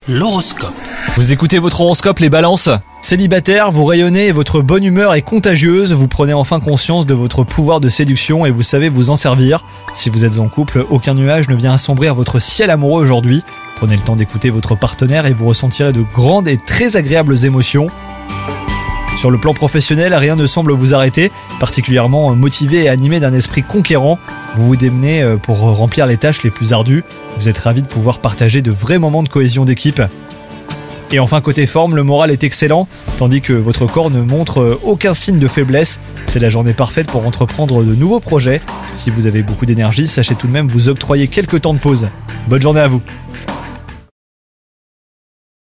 L'horoscope. Vous écoutez votre horoscope les balances. Célibataire, vous rayonnez et votre bonne humeur est contagieuse. Vous prenez enfin conscience de votre pouvoir de séduction et vous savez vous en servir. Si vous êtes en couple, aucun nuage ne vient assombrir votre ciel amoureux aujourd'hui. Prenez le temps d'écouter votre partenaire et vous ressentirez de grandes et très agréables émotions. Sur le plan professionnel, rien ne semble vous arrêter. Particulièrement motivé et animé d'un esprit conquérant, vous vous démenez pour remplir les tâches les plus ardues. Vous êtes ravi de pouvoir partager de vrais moments de cohésion d'équipe. Et enfin côté forme, le moral est excellent, tandis que votre corps ne montre aucun signe de faiblesse. C'est la journée parfaite pour entreprendre de nouveaux projets. Si vous avez beaucoup d'énergie, sachez tout de même vous octroyer quelques temps de pause. Bonne journée à vous.